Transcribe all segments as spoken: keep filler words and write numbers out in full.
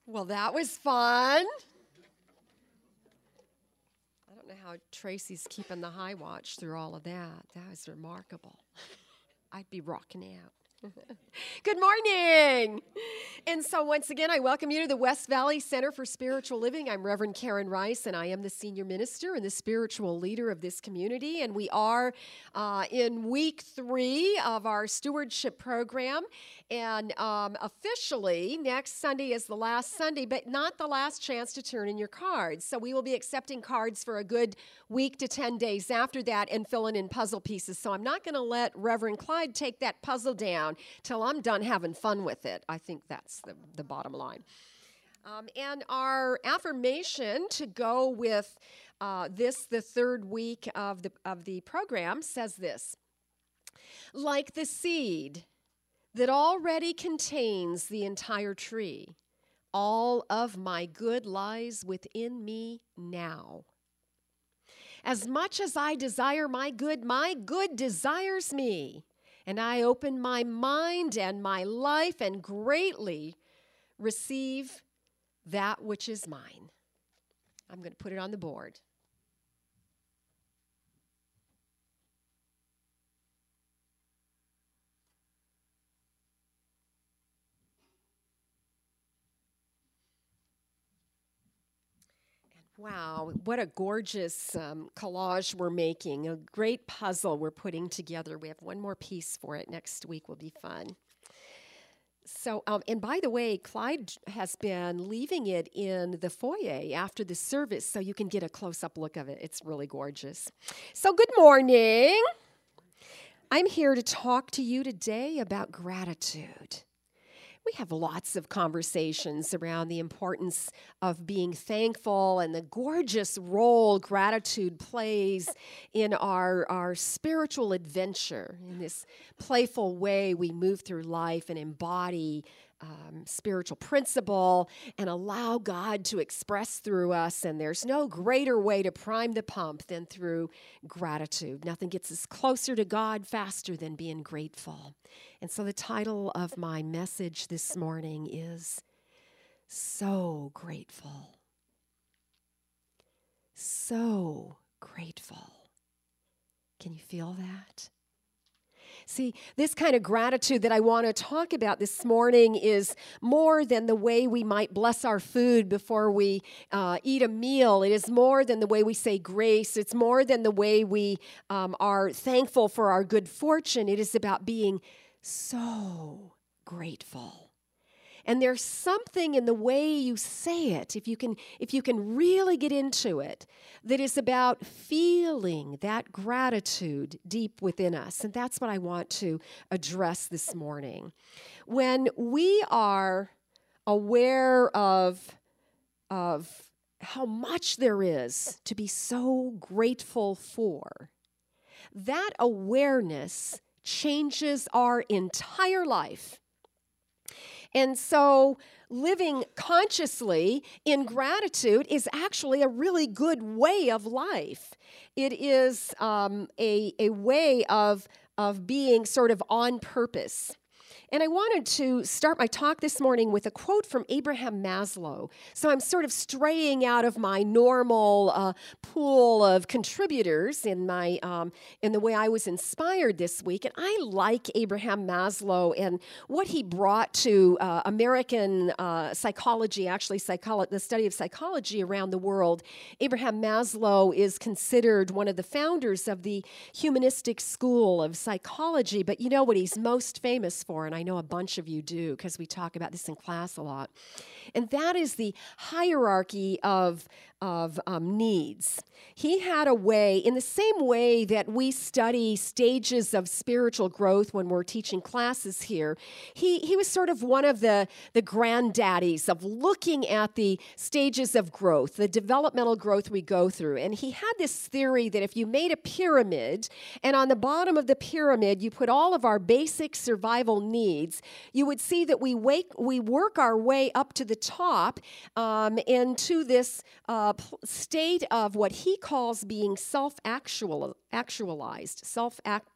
Well, that was fun. I don't know how Tracy's keeping the high watch through all of that. That was remarkable. I'd be rocking out. Good morning. And so once again, I welcome you to the West Valley Center for Spiritual Living. I'm Reverend Karen Rice, and I am the senior minister and the spiritual leader of this community. And we are uh, in week three of our stewardship program. And um, officially, next Sunday is the last Sunday, but not the last chance to turn in your cards. So we will be accepting cards for a good week to ten days after that and filling in puzzle pieces. So I'm not going to let Reverend Clyde take that puzzle down till I'm done having fun with it. I think that's the, the bottom line. Um, and our affirmation to go with uh, this, the third week of the, of the program, says this: like the seed that already contains the entire tree, all of my good lies within me now. As much as I desire my good, my good desires me. And I open my mind and my life and greatly receive that which is mine. I'm going to put it on the board. Wow, what a gorgeous um, collage we're making, a great puzzle we're putting together. We have one more piece for it. Next week will be fun. So, um, and by the way, Clyde has been leaving it in the foyer after the service so you can get a close-up look of it. It's really gorgeous. So good morning. I'm here to talk to you today about gratitude. We have lots of conversations around the importance of being thankful and the gorgeous role gratitude plays in our, our spiritual adventure, in this playful way we move through life and embody Um, spiritual principle and allow God to express through us. And there's no greater way to prime the pump than through gratitude. Nothing gets us closer to God faster than being grateful. And so the title of my message this morning is So Grateful. So grateful. Can you feel that? See, this kind of gratitude that I want to talk about this morning is more than the way we might bless our food before we uh, eat a meal. It is more than the way we say grace. It's more than the way we um, are thankful for our good fortune. It is about being so grateful. And there's something in the way you say it, if you can if you can really get into it, that is about feeling that gratitude deep within us. And that's what I want to address this morning. When we are aware of, of how much there is to be so grateful for, that awareness changes our entire life. And so living consciously in gratitude is actually a really good way of life. It is um, a, a way of, of being sort of on purpose. And I wanted to start my talk this morning with a quote from Abraham Maslow. So I'm sort of straying out of my normal uh, pool of contributors in my um, in the way I was inspired this week. And I like Abraham Maslow and what he brought to uh, American uh, psychology, actually psycholo- the study of psychology around the world. Abraham Maslow is considered one of the founders of the humanistic school of psychology. But you know what he's most famous for, and I know a bunch of you do because we talk about this in class a lot. And that is the hierarchy of, of um, needs. He had a way, in the same way that we study stages of spiritual growth when we're teaching classes here, he, he was sort of one of the, the granddaddies of looking at the stages of growth, the developmental growth we go through. And he had this theory that if you made a pyramid, and on the bottom of the pyramid you put all of our basic survival needs, you would see that we wake, we work our way up to the top um, into this uh, state of what he calls being self-actual, actualized, self-act,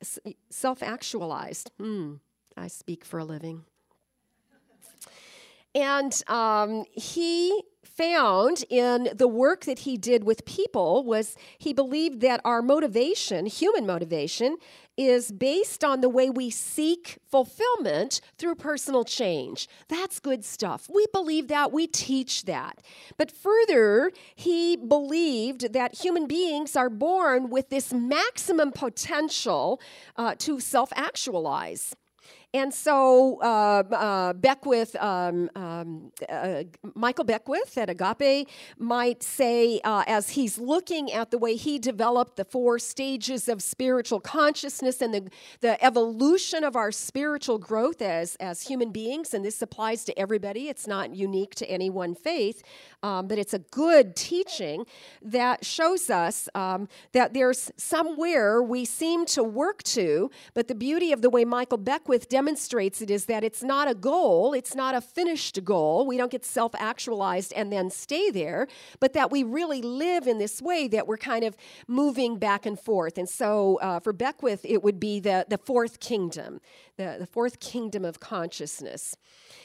self-actualized. Hmm, I speak for a living. And um, he found in the work that he did with people was he believed that our motivation, human motivation, is based on the way we seek fulfillment through personal change. That's good stuff. We believe that. We teach that. But further, he believed that human beings are born with this maximum potential uh, to self-actualize. And so uh, uh, Beckwith, um, um, uh, Michael Beckwith at Agape might say, uh, as he's looking at the way he developed the four stages of spiritual consciousness and the, the evolution of our spiritual growth as, as human beings, and this applies to everybody, it's not unique to any one faith, um, but it's a good teaching that shows us um, that there's somewhere we seem to work to, but the beauty of the way Michael Beckwith demonstrates demonstrates it is that it's not a goal, it's not a finished goal. We don't get self-actualized and then stay there, but that we really live in this way that we're kind of moving back and forth. And so uh, for Beckwith, it would be the, the fourth kingdom, the, the fourth kingdom of consciousness.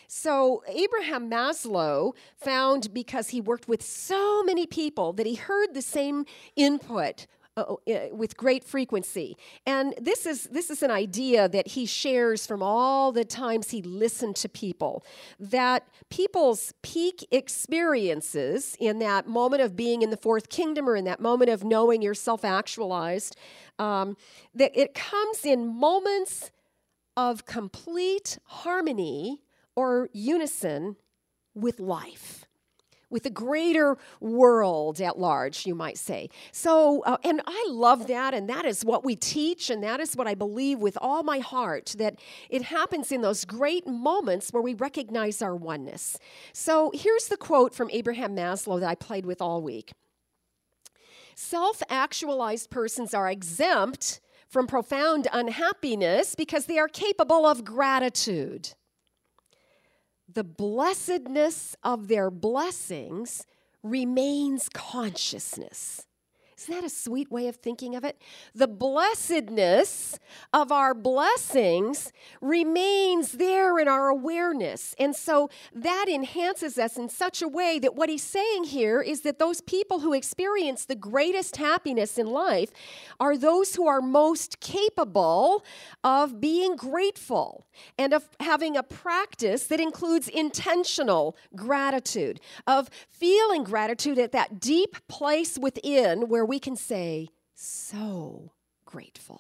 So Abraham Maslow found, because he worked with so many people, that he heard the same input Uh, with great frequency. And this is this is an idea that he shares from all the times he listened to people, that people's peak experiences in that moment of being in the fourth kingdom or in that moment of knowing you're self-actualized, um, that it comes in moments of complete harmony or unison with life, with the greater world at large, you might say. So, uh, and I love that, and that is what we teach, and that is what I believe with all my heart, that it happens in those great moments where we recognize our oneness. So here's the quote from Abraham Maslow that I played with all week. Self-actualized persons are exempt from profound unhappiness because they are capable of gratitude. The blessedness of their blessings remains consciousness. Isn't that a sweet way of thinking of it? The blessedness of our blessings remains there in our awareness. And so that enhances us in such a way that what he's saying here is that those people who experience the greatest happiness in life are those who are most capable of being grateful and of having a practice that includes intentional gratitude, of feeling gratitude at that deep place within where we can say, so grateful.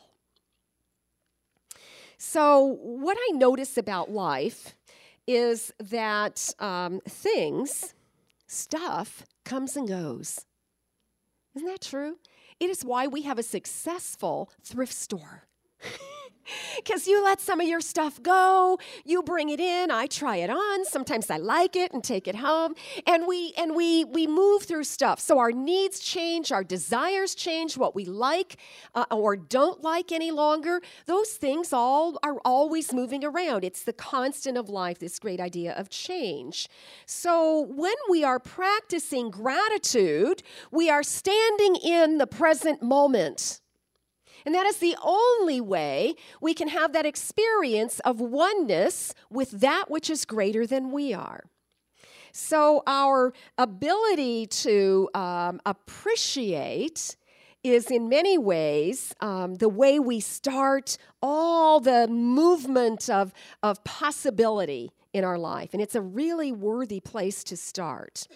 So what I notice about life is that um, things, stuff, comes and goes. Isn't that true? It is why we have a successful thrift store. Because you let some of your stuff go, you bring it in, I try it on, sometimes I like it and take it home, and we and we we move through stuff. So our needs change, our desires change, what we like uh, or don't like any longer. Those things all are always moving around. It's the constant of life, this great idea of change. So when we are practicing gratitude, we are standing in the present moment. And that is the only way we can have that experience of oneness with that which is greater than we are. So our ability to um, appreciate is in many ways um, the way we start all the movement of, of possibility in our life. And it's a really worthy place to start.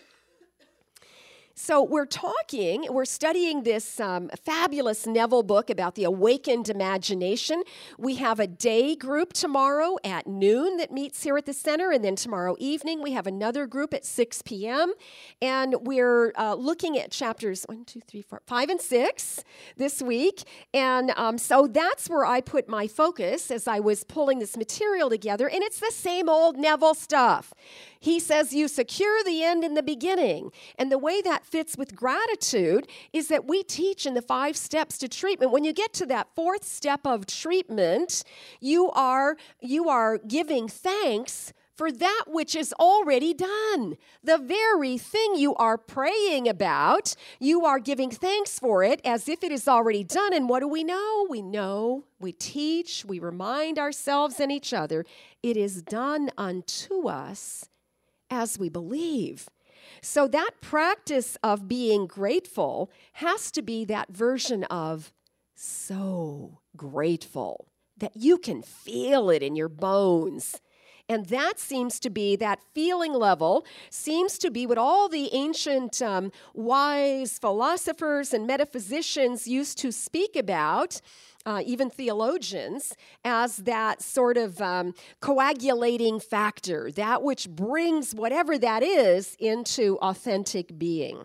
So we're talking, we're studying this um, fabulous Neville book about the awakened imagination. We have a day group tomorrow at noon that meets here at the center, and then tomorrow evening we have another group at six p.m. And we're uh, looking at chapters one, two, three, four, five, and six this week. And um, so that's where I put my focus as I was pulling this material together, and it's the same old Neville stuff. He says you secure the end in the beginning. And the way that fits with gratitude is that we teach in the five steps to treatment. When you get to that fourth step of treatment, you are, you are giving thanks for that which is already done. The very thing you are praying about, you are giving thanks for it as if it is already done. And what do we know? We know, we teach, we remind ourselves and each other, it is done unto us as we believe. So that practice of being grateful has to be that version of so grateful that you can feel it in your bones. And that seems to be, that feeling level seems to be what all the ancient um, wise philosophers and metaphysicians used to speak about, uh, even theologians, as that sort of um, coagulating factor, that which brings whatever that is into authentic being.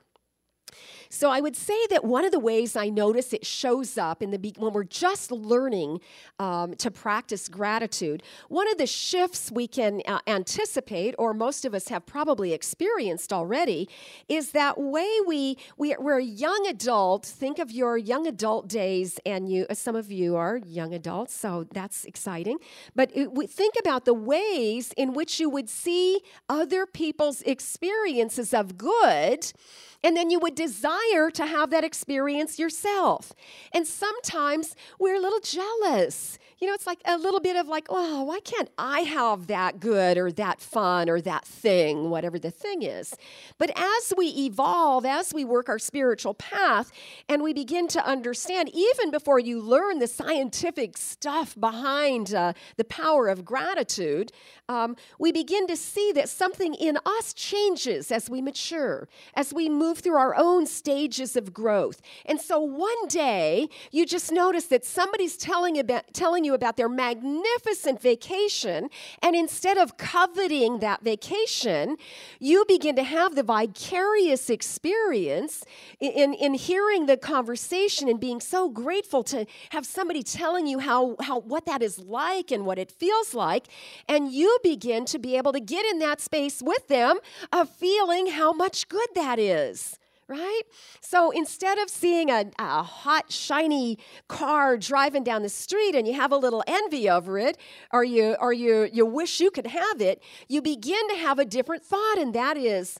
So I would say that one of the ways I notice it shows up in the be- when we're just learning um, to practice gratitude, one of the shifts we can uh, anticipate, or most of us have probably experienced already, is that way we, we we're a young adult. Think of your young adult days, and you, some of you are young adults, so that's exciting. But it, we think about the ways in which you would see other people's experiences of good, and then you would desire to have that experience yourself. And sometimes we're a little jealous. You know, it's like a little bit of like, oh, why can't I have that good or that fun or that thing, whatever the thing is. But as we evolve, as we work our spiritual path, and we begin to understand, even before you learn the scientific stuff behind uh, the power of gratitude, um, we begin to see that something in us changes as we mature, as we move through our own stages of growth. And so one day, you just notice that somebody's telling about, telling you about their magnificent vacation, and instead of coveting that vacation, you begin to have the vicarious experience in, in hearing the conversation and being so grateful to have somebody telling you how, how what that is like and what it feels like, and you begin to be able to get in that space with them of feeling how much good that is. Right? So instead of seeing a, a hot, shiny car driving down the street and you have a little envy over it, or you or you you wish you could have it, you begin to have a different thought, and that is,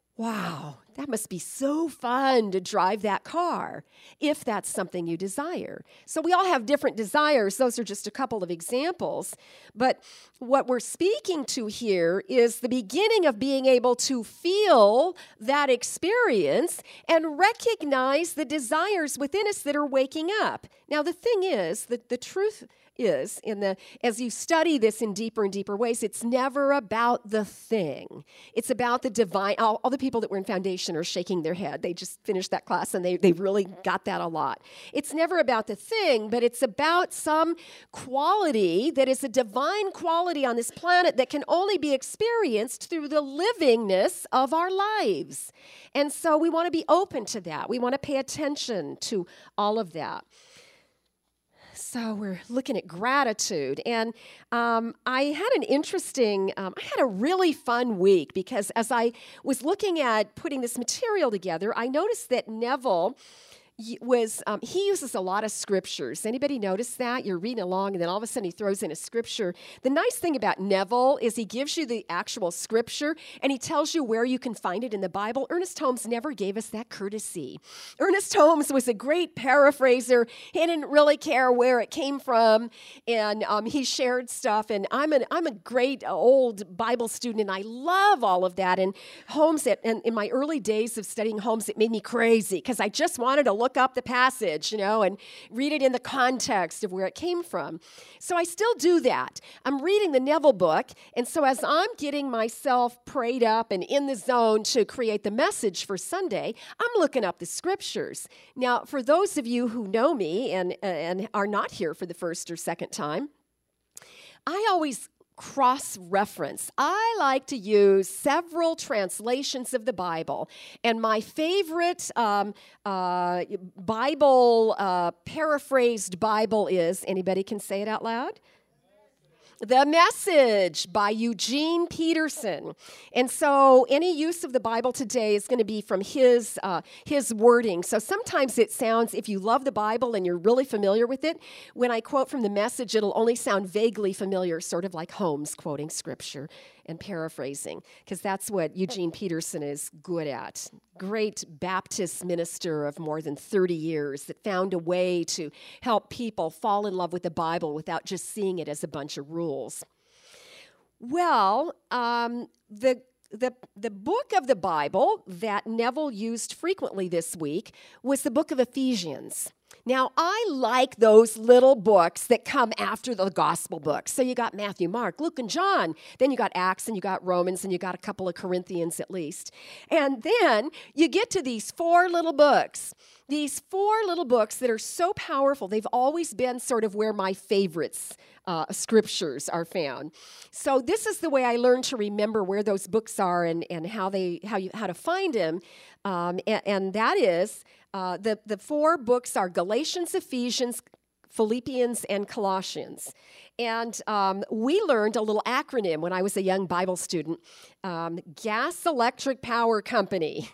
wow, that must be so fun to drive that car, if that's something you desire. So we all have different desires. Those are just a couple of examples. But what we're speaking to here is the beginning of being able to feel that experience and recognize the desires within us that are waking up. Now, the thing is, that the truth is, in the as you study this in deeper and deeper ways, it's never about the thing. It's about the divine. All, all the people that were in Foundation are shaking their head. They just finished that class, and they, they really got that a lot. It's never about the thing, but it's about some quality that is a divine quality on this planet that can only be experienced through the livingness of our lives. And so we want to be open to that. We want to pay attention to all of that. So we're looking at gratitude, and um, I had an interesting, um, I had a really fun week, because as I was looking at putting this material together, I noticed that Neville was, um, he uses a lot of scriptures. Anybody notice that? You're reading along, and then all of a sudden he throws in a scripture. The nice thing about Neville is he gives you the actual scripture, and he tells you where you can find it in the Bible. Ernest Holmes never gave us that courtesy. Ernest Holmes was a great paraphraser. He didn't really care where it came from, and um, he shared stuff, and I'm, an, I'm a great old Bible student, and I love all of that. And Holmes, at, and in my early days of studying Holmes, it made me crazy, because I just wanted to look Look up the passage, you know, and read it in the context of where it came from. So I still do that. I'm reading the Neville book, and so as I'm getting myself prayed up and in the zone to create the message for Sunday, I'm looking up the scriptures. Now, for those of you who know me and, and are not here for the first or second time, I always cross-reference. I like to use several translations of the Bible, and my favorite um, uh, Bible, uh, paraphrased Bible is, anybody can say it out loud? The Message by Eugene Peterson. And so any use of the Bible today is going to be from his uh, his wording. So sometimes it sounds, if you love the Bible and you're really familiar with it, when I quote from the Message, it'll only sound vaguely familiar, sort of like Holmes quoting scripture and paraphrasing, because that's what Eugene Peterson is good at. Great Baptist minister of more than thirty years that found a way to help people fall in love with the Bible without just seeing it as a bunch of rules. Well, um, the the, the book of the Bible that Neville used frequently this week was the book of Ephesians. Now, I like those little books that come after the gospel books. So you got Matthew, Mark, Luke, and John. Then you got Acts, and you got Romans, and you got a couple of Corinthians at least. And then you get to these four little books. These four little books that are so powerful. They've always been sort of where my favorites uh, scriptures are found. So this is the way I learned to remember where those books are and, and how they how you how to find them. Um, and, and that is uh, the the four books are Galatians, Ephesians, Philippians, and Colossians. And um, we learned a little acronym when I was a young Bible student, um, Gas Electric Power Company.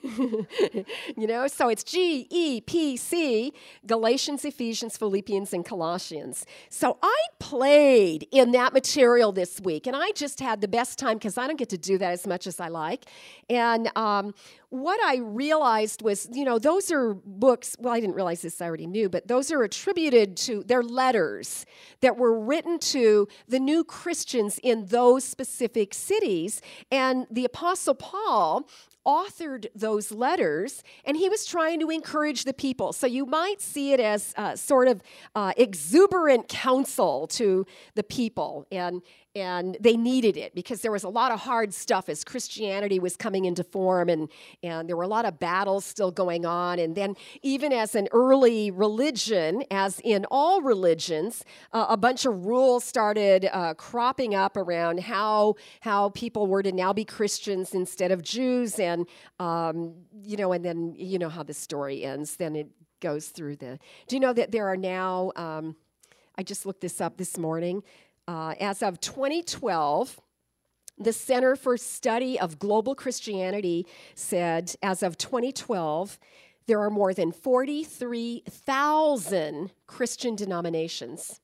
You know, so it's G E P C, Galatians, Ephesians, Philippians, and Colossians. So I played in that material this week, and I just had the best time because I don't get to do that as much as I like. And um, what I realized was, you know, those are books, well, I didn't realize this, I already knew, but those are attributed to, they're letters that were written to the new Christians in those specific cities. And the Apostle Paul authored those letters, and he was trying to encourage the people. So you might see it as uh, sort of uh, exuberant counsel to the people, and and they needed it because there was a lot of hard stuff as Christianity was coming into form, and, and there were a lot of battles still going on. And then even as an early religion, as in all religions, uh, a bunch of rules started uh, cropping up around how how people were to now be Christians instead of Jews. And, um, you know, and then you know how the story ends. Then it goes through the, do you know that there are now, um, I just looked this up this morning, Uh, as of twenty twelve, the Center for Study of Global Christianity said, as of twenty twelve, there are more than forty-three thousand Christian denominations.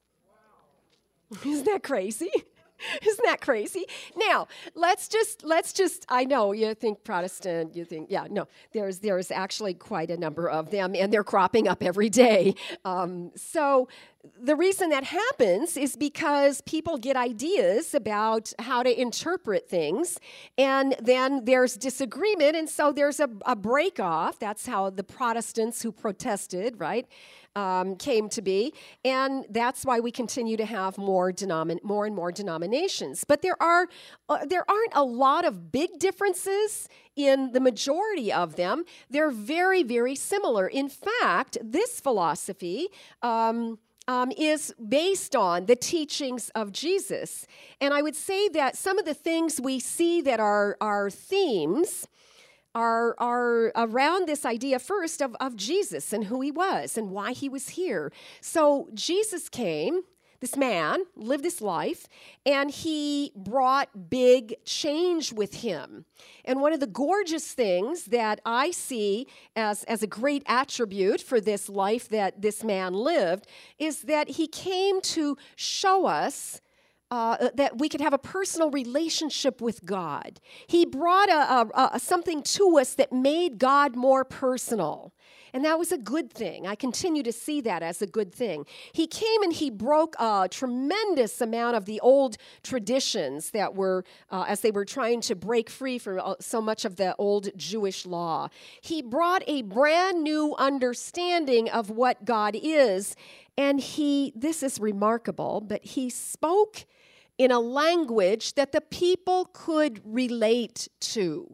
Wow. Isn't that crazy? Isn't that crazy? Now, let's just, let's just, I know you think Protestant, you think, yeah, no, there's there's actually quite a number of them, and they're cropping up every day. Um, so the reason that happens is because people get ideas about how to interpret things, and then there's disagreement, and so there's a, a break-off. That's how the Protestants who protested, right, Um, came to be, and that's why we continue to have more denomin- more and more denominations. But there are uh, there aren't a lot of big differences in the majority of them. They're very, very similar. In fact, this philosophy um, um, is based on the teachings of Jesus, and I would say that some of the things we see that are are themes Are, are around this idea first of, of Jesus and who he was and why he was here. So Jesus came, this man lived this life, and he brought big change with him. And one of the gorgeous things that I see as, as a great attribute for this life that this man lived is that he came to show us Uh, that we could have a personal relationship with God. He brought a, a, a, something to us that made God more personal. And that was a good thing. I continue to see that as a good thing. He came and he broke a tremendous amount of the old traditions that were, uh, as they were trying to break free from so much of the old Jewish law. He brought a brand new understanding of what God is. And he, this is remarkable, but he spoke in a language that the people could relate to.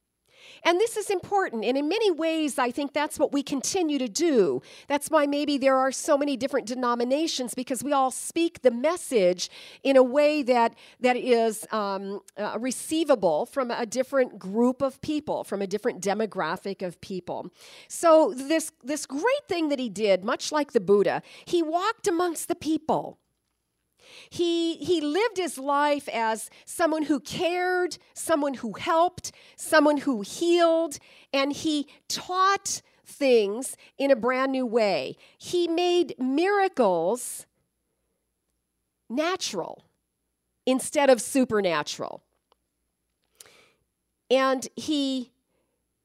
And this is important, and in many ways, I think that's what we continue to do. That's why maybe there are so many different denominations, because we all speak the message in a way that, that is um, uh, receivable from a different group of people, from a different demographic of people. So this, this great thing that he did, much like the Buddha, he walked amongst the people. He, he lived his life as someone who cared, someone who helped, someone who healed, and he taught things in a brand new way. He made miracles natural instead of supernatural. And he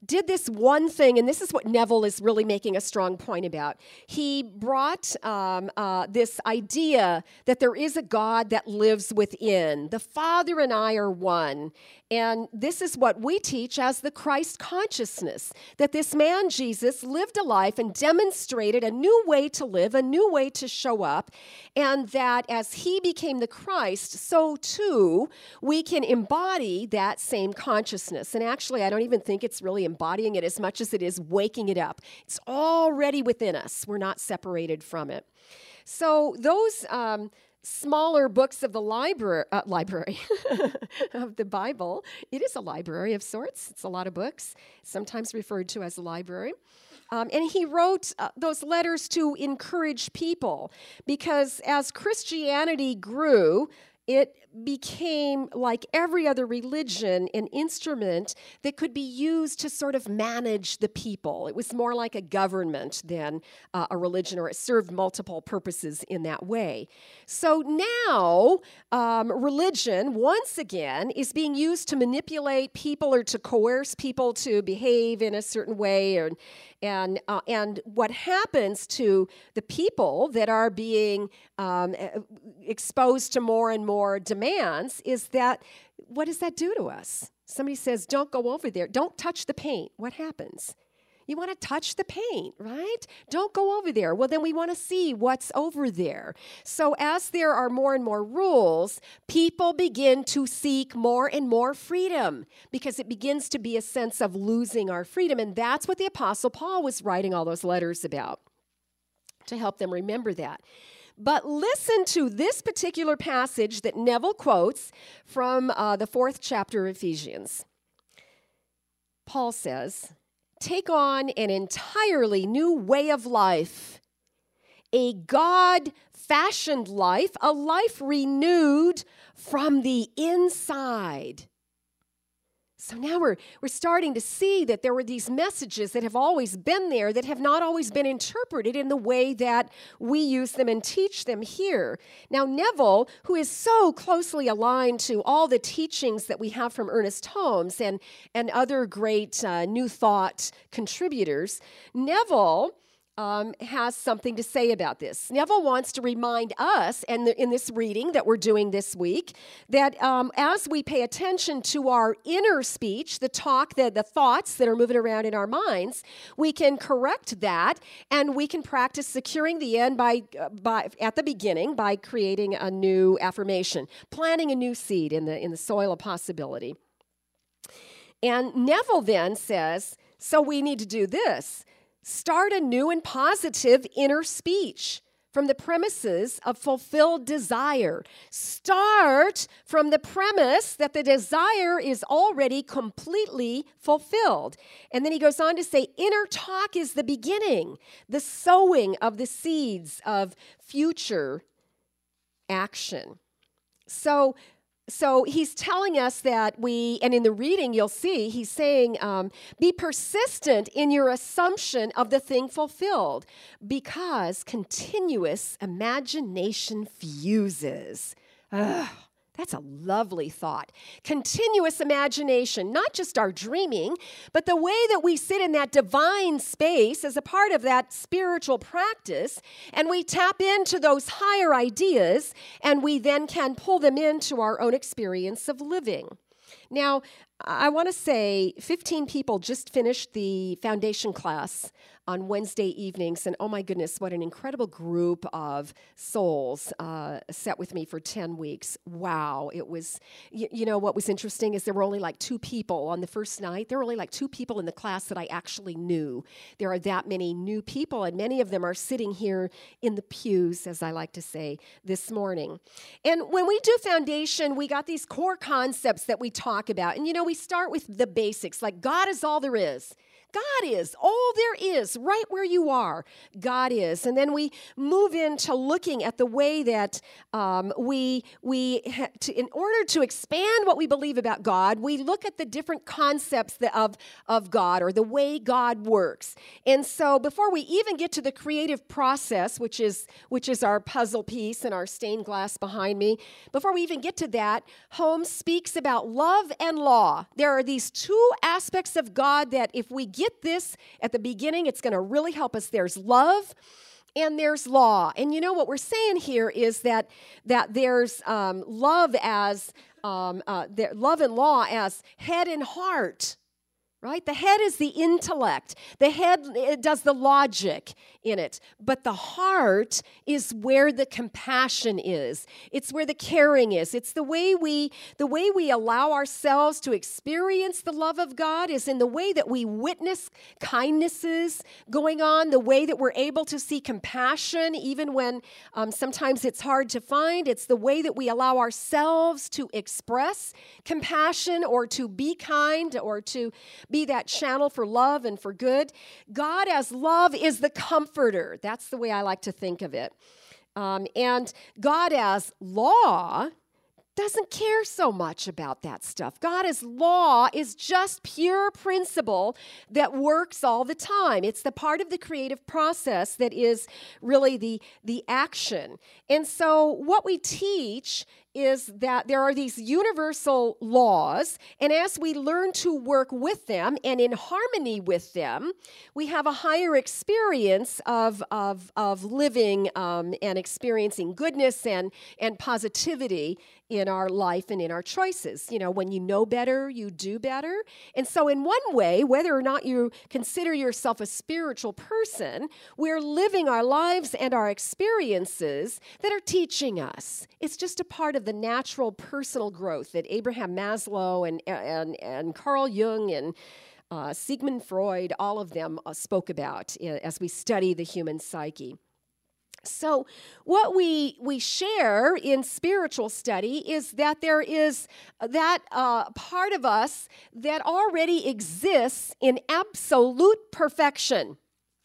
did this one thing, and this is what Neville is really making a strong point about. He brought um, uh, this idea that there is a God that lives within. The Father and I are one. And this is what we teach as the Christ consciousness, that this man, Jesus, lived a life and demonstrated a new way to live, a new way to show up, and that as he became the Christ, so too we can embody that same consciousness. And actually, I don't even think it's really embodying it as much as it is waking it up. It's already within us. We're not separated from it. So those um, smaller books of the library, uh, library of the Bible, it is a library of sorts. It's a lot of books, sometimes referred to as a library. Um, and he wrote uh, those letters to encourage people because as Christianity grew, it became, like every other religion, an instrument that could be used to sort of manage the people. It was more like a government than uh, a religion, or it served multiple purposes in that way. So now, um, religion, once again, is being used to manipulate people or to coerce people to behave in a certain way. Or, and, uh, and what happens to the people that are being um, exposed to more and more demands is that, what does that do to us? Somebody says, don't go over there. Don't touch the paint. What happens? You want to touch the paint, right? Don't go over there. Well, then we want to see what's over there. So as there are more and more rules, people begin to seek more and more freedom because it begins to be a sense of losing our freedom. And that's what the Apostle Paul was writing all those letters about, to help them remember that. But listen to this particular passage that Neville quotes from uh, the fourth chapter of Ephesians. Paul says, take on an entirely new way of life, a God-fashioned life, a life renewed from the inside. So now we're, we're starting to see that there were these messages that have always been there that have not always been interpreted in the way that we use them and teach them here. Now Neville, who is so closely aligned to all the teachings that we have from Ernest Holmes and, and other great uh, New Thought contributors, Neville Um, has something to say about this. Neville wants to remind us, and in this reading that we're doing this week, that um, as we pay attention to our inner speech, the talk, the, the thoughts that are moving around in our minds, we can correct that, and we can practice securing the end by, uh, by at the beginning by creating a new affirmation, planting a new seed in the in the soil of possibility. And Neville then says, so we need to do this. Start a new and positive inner speech from the premises of fulfilled desire. Start from the premise that the desire is already completely fulfilled. And then he goes on to say, inner talk is the beginning, the sowing of the seeds of future action. So, So he's telling us that we, and in the reading you'll see, he's saying, um, be persistent in your assumption of the thing fulfilled because continuous imagination fuses. Ugh, that's a lovely thought. Continuous imagination, not just our dreaming, but the way that we sit in that divine space as a part of that spiritual practice, and we tap into those higher ideas, and we then can pull them into our own experience of living. Now, I want to say fifteen people just finished the foundation class on Wednesday evenings, and oh my goodness, what an incredible group of souls uh, sat with me for ten weeks. Wow, it was, you, you know, what was interesting is there were only like two people on the first night. There were only like two people in the class that I actually knew. There are that many new people, and many of them are sitting here in the pews, as I like to say, this morning. And when we do foundation, we got these core concepts that we talk about, and you know, we start with the basics, like God is all there is. God is. All there is, right where you are, God is. And then we move into looking at the way that um, we, we ha- to, in order to expand what we believe about God, we look at the different concepts that of, of God or the way God works. And so before we even get to the creative process, which is, which is our puzzle piece and our stained glass behind me, before we even get to that, Holmes speaks about love and law. There are these two aspects of God that if we get this at the beginning, it's going to really help us. There's love and there's law. And you know what we're saying here is that that there's um, love as um, uh, there, love and law as head and heart. Right? The head is the intellect. The head it does the logic in it. But the heart is where the compassion is. It's where the caring is. It's the way we the way we allow ourselves to experience the love of God is in the way that we witness kindnesses going on, the way that we're able to see compassion even when um, sometimes it's hard to find. It's the way that we allow ourselves to express compassion or to be kind or to be that channel for love and for good. God as love is the comforter. That's the way I like to think of it. Um, and God as law doesn't care so much about that stuff. God as law is just pure principle that works all the time. It's the part of the creative process that is really the, the action. And so what we teach is that there are these universal laws, and as we learn to work with them and in harmony with them, we have a higher experience of, of, of living um, and experiencing goodness and, and positivity in our life and in our choices. You know, when you know better, you do better. And so in one way, whether or not you consider yourself a spiritual person, we're living our lives and our experiences that are teaching us. It's just a part of the natural personal growth that Abraham Maslow and, and, and Carl Jung and uh, Sigmund Freud, all of them uh, spoke about uh, as we study the human psyche. So what we we share in spiritual study is that there is that uh, part of us that already exists in absolute perfection.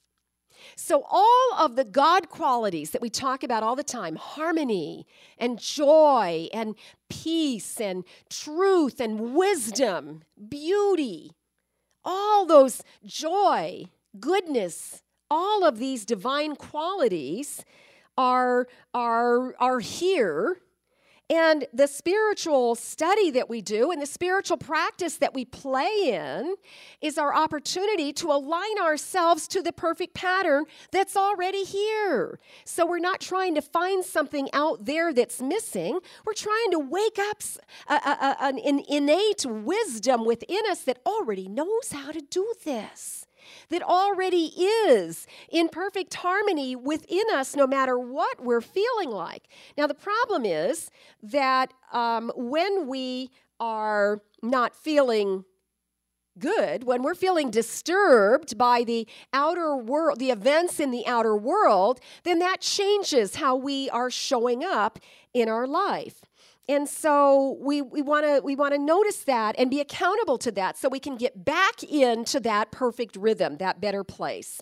So all of the God qualities that we talk about all the time, harmony and joy and peace and truth and wisdom, beauty, all those joy, goodness, all of these divine qualities are, are, are here. And the spiritual study that we do and the spiritual practice that we play in is our opportunity to align ourselves to the perfect pattern that's already here. So we're not trying to find something out there that's missing. We're trying to wake up a, a, a, an innate wisdom within us that already knows how to do this, that already is in perfect harmony within us no matter what we're feeling like. Now, the problem is that um, when we are not feeling good, when we're feeling disturbed by the outer world, the events in the outer world, then that changes how we are showing up in our life. And so we we want to we want to notice that and be accountable to that so we can get back into that perfect rhythm, that better place.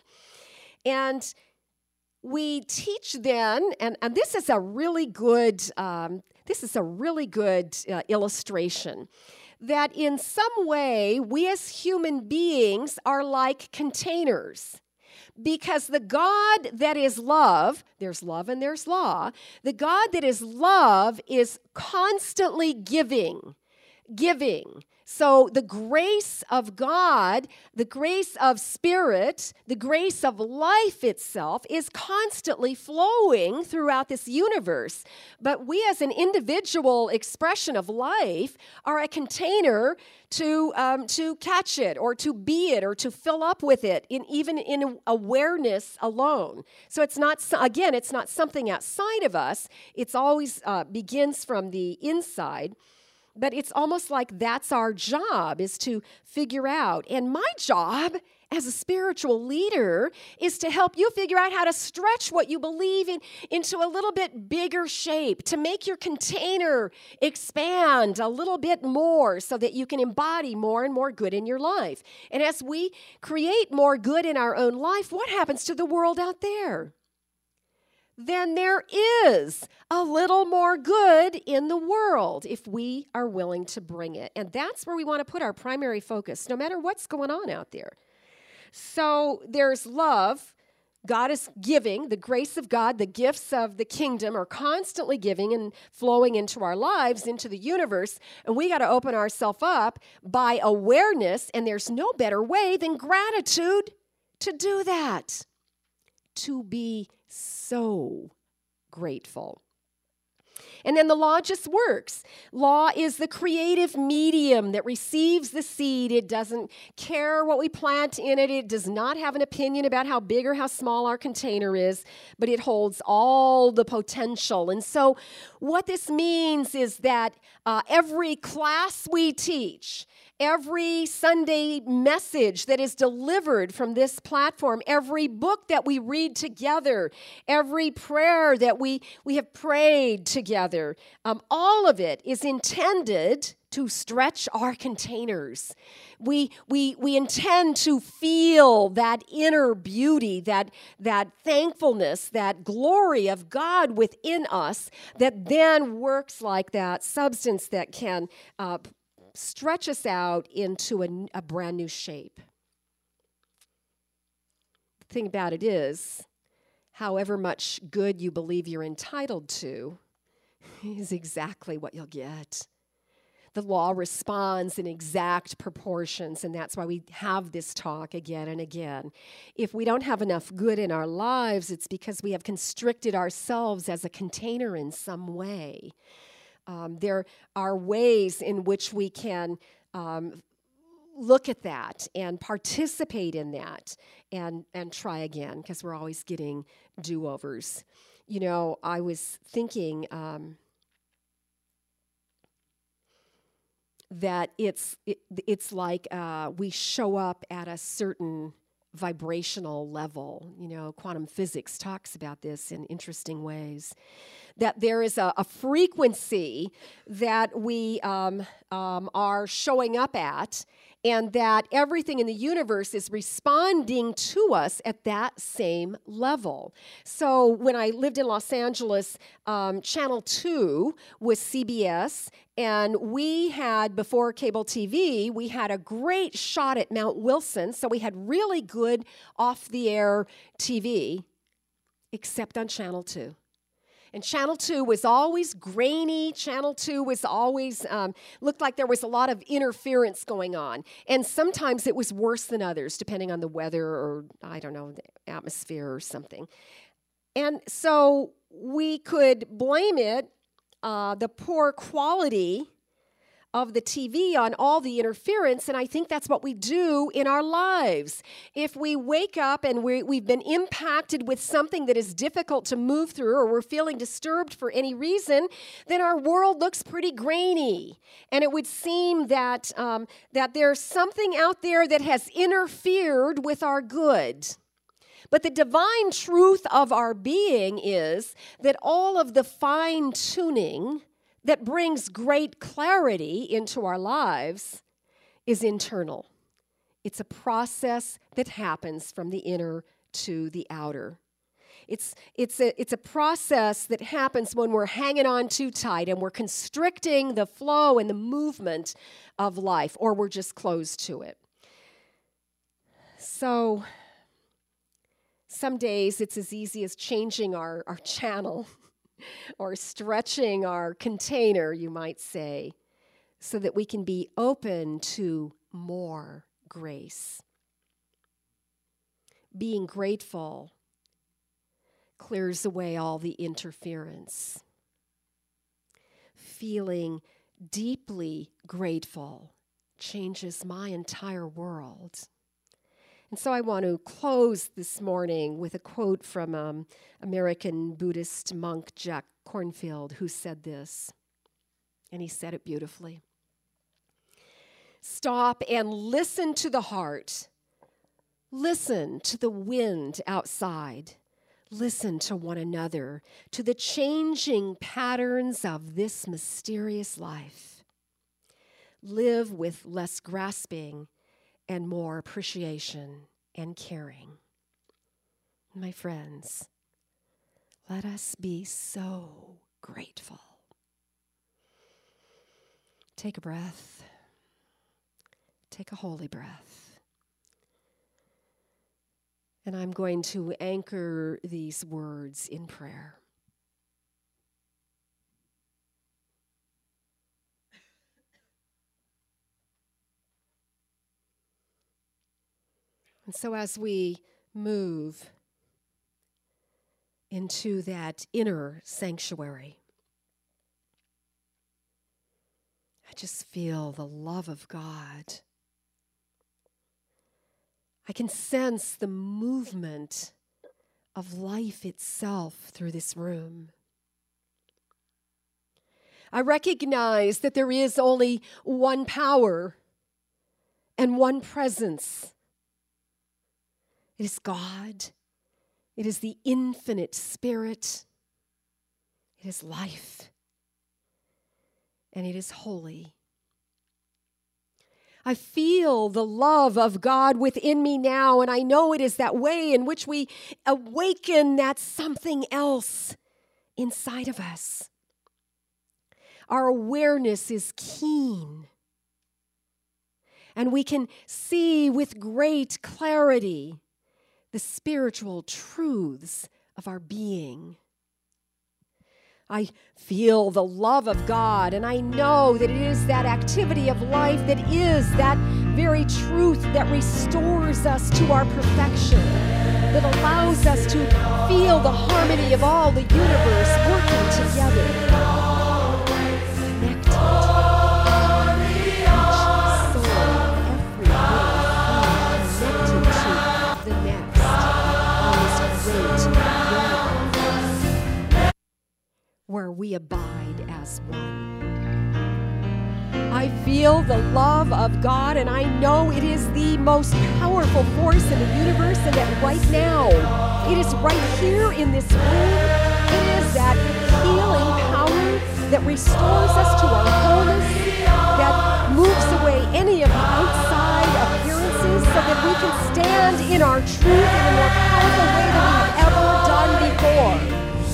And we teach then, and, and this is a really good um, this is a really good uh, illustration, that in some way we as human beings are like containers. Because the God that is love, there's love and there's law, the God that is love is constantly giving, giving. So the grace of God, the grace of spirit, the grace of life itself is constantly flowing throughout this universe. But we as an individual expression of life are a container to um, to catch it or to be it or to fill up with it, in even in awareness alone. So it's not, again, it's not something outside of us. It's always uh, begins from the inside. but it's almost like that's our job, is to figure out. And my job as a spiritual leader is to help you figure out how to stretch what you believe in into a little bit bigger shape, to make your container expand a little bit more so that you can embody more and more good in your life. And as we create more good in our own life, what happens to the world out there? Then there is a little more good in the world if we are willing to bring it. And that's where we want to put our primary focus, no matter what's going on out there. So there's love. God is giving. The grace of God, the gifts of the kingdom are constantly giving and flowing into our lives, into the universe. And we got to open ourselves up by awareness. And there's no better way than gratitude to do that. To be so grateful. And then the law just works. Law is the creative medium that receives the seed. It doesn't care what we plant in it. It does not have an opinion about how big or how small our container is, but it holds all the potential. And so what this means is that uh, every class we teach, every Sunday message that is delivered from this platform, every book that we read together, every prayer that we, we have prayed together, um, all of it is intended to stretch our containers. We, we, we intend to feel that inner beauty, that, that thankfulness, that glory of God within us that then works like that substance that can uh, stretch us out into a, a brand new shape. The thing about it is, however much good you believe you're entitled to is exactly what you'll get. The law responds in exact proportions, and that's why we have this talk again and again. If we don't have enough good in our lives, it's because we have constricted ourselves as a container in some way. Um, there are ways in which we can um, look at that and participate in that and, and try again, because we're always getting do-overs. You know, I was thinking um, that it's it, it's like uh, we show up at a certain vibrational level. You know, quantum physics talks about this in interesting ways. That there is a, a frequency that we um, um, are showing up at, and that everything in the universe is responding to us at that same level. So when I lived in Los Angeles, um, Channel two was C B S, and we had, before cable T V, we had a great shot at Mount Wilson, so we had really good off-the-air T V, except on Channel two. And Channel two was always grainy. Channel two was always, um, looked like there was a lot of interference going on. And sometimes it was worse than others, depending on the weather or, I don't know, the atmosphere or something. And so we could blame it, uh, the poor quality of the T V on all the interference, and I think that's what we do in our lives. If we wake up and we, we've been impacted with something that is difficult to move through, or we're feeling disturbed for any reason, then our world looks pretty grainy. And it would seem that, um, that there's something out there that has interfered with our good. But the divine truth of our being is that all of the fine-tuning that brings great clarity into our lives is internal. It's a process that happens from the inner to the outer. It's, it's, a, it's a process that happens when we're hanging on too tight and we're constricting the flow and the movement of life, or we're just closed to it. So some days it's as easy as changing our, our channel or stretching our container, you might say, so that we can be open to more grace. Being grateful clears away all the interference. Feeling deeply grateful changes my entire world. And so I want to close this morning with a quote from um, American Buddhist monk Jack Kornfield, who said this, and he said it beautifully. stop and listen to the heart. Listen to the wind outside. Listen to one another, to the changing patterns of this mysterious life. Live with less grasping and more appreciation and caring. My friends, let us be so grateful. Take a breath. Take a holy breath. And I'm going to anchor these words in prayer. And so as we move into that inner sanctuary, I just feel the love of God. I can sense the movement of life itself through this room. I recognize that there is only one power and one presence. It is God. It is the infinite Spirit. It is life. And it is holy. I feel the love of God within me now, and I know it is that way in which we awaken that something else inside of us. Our awareness is keen, and we can see with great clarity the spiritual truths of our being. I feel the love of God, and I know that it is that activity of life that is that very truth that restores us to our perfection, that allows us to feel the harmony of all the universe working together, connected. Each soul, every little thing connected to the next on this great web where we abide as one. I feel the love of God, and I know it is the most powerful force in the universe, and that right now, it is right here in this room. It is that healing power that restores us to our wholeness, that moves away any of the outside appearances so that we can stand in our truth in a more powerful way than we have ever done before.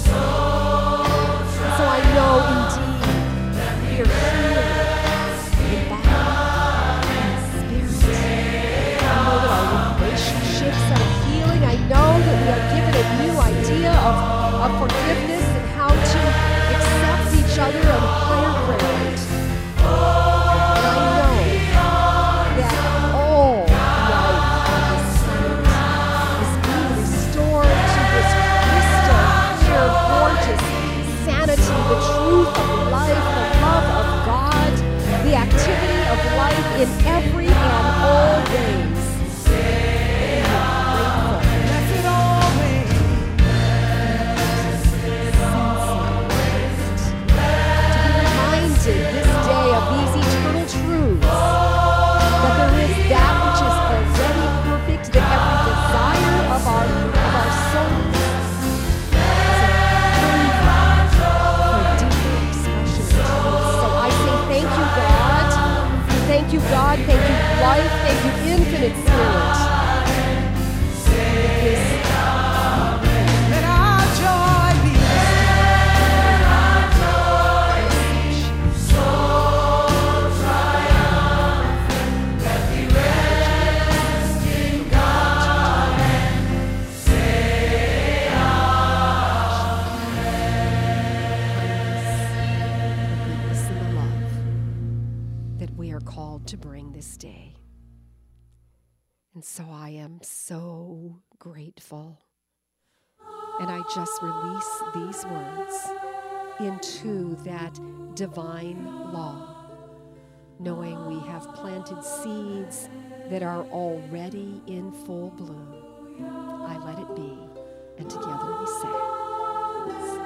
So I know indeed we are healed in body and spirit. I know that our relationships are healing. I know that we are given a new idea of, of forgiveness and how to accept each other on higher ground. And I know that all life on this planet is being restored to this crystal clear, gorgeous sanity, the truth of life, the love of God, the activity of life in every and all ways. Blessed always. To be reminded this day of these eternal truths, that there is that which is already perfect, that every desire of our, of our souls Thank you, God. Thank you, life. Thank you, infinite Spirit. Let our joy be so triumphant that we rest in God and say amen. The goodness and the love that we are called to bring this day. And so I am so grateful. And I just release these words into that divine law, knowing we have planted seeds that are already in full bloom. I let it be, and together we say,